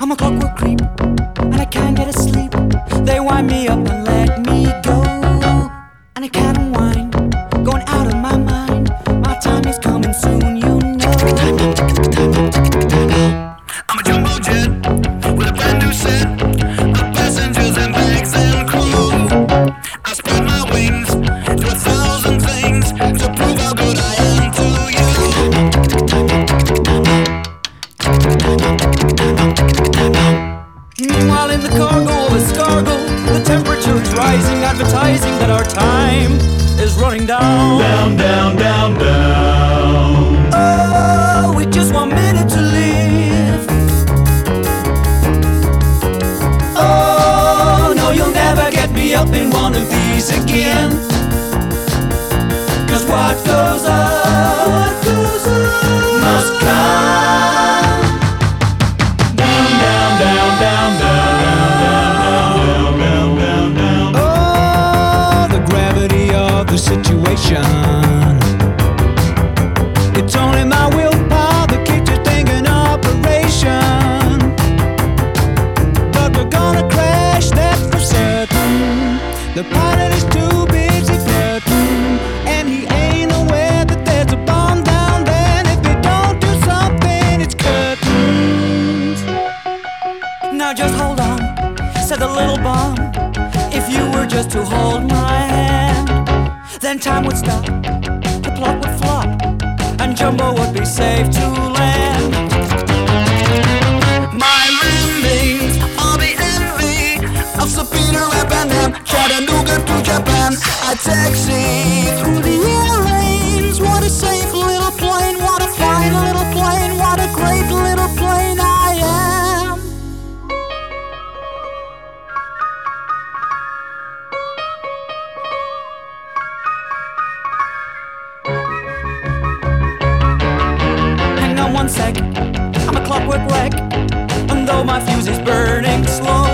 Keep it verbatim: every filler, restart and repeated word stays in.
I'm a clockwork creep, and I can't get asleep. They wind me up and let me go, and I can't unwind, going out of my mind. My time is coming soon, you know. I'm a jumbo jet with a brand new set of passengers and bags and crew. I spread my wings to a thousand things to prove how good I am to you. Meanwhile in the cargo of escargot, the temperature's rising, advertising that our time is running down. Down, down, down, down. Oh, with just one minute to live. Oh, no, you'll never get me up in one of these again. Cause what goes up, what goes up must come. Down, down, down, down, down, down, down, down, down, down. Oh, the gravity of the situation. It's only my willpower that keeps this thing in operation. But we're gonna crash, that's for certain. The pilot is too busy flirting, and he ain't aware that there's a bomb down there. And if we don't do something, it's curtains. Now just hold on, said the little bomb. If you were just to hold my hand, then time would stop, the plot would flop, and Jumbo would be safe to land. My landings are the envy of Sir Peter Rapanham, Chattanooga to Japan. I taxi through the air lanes. What a safe little plane, what a fine little plane, what a great little plane I am. Hang on one sec, I'm a clockwork wreck, and though my fuse is burning slow,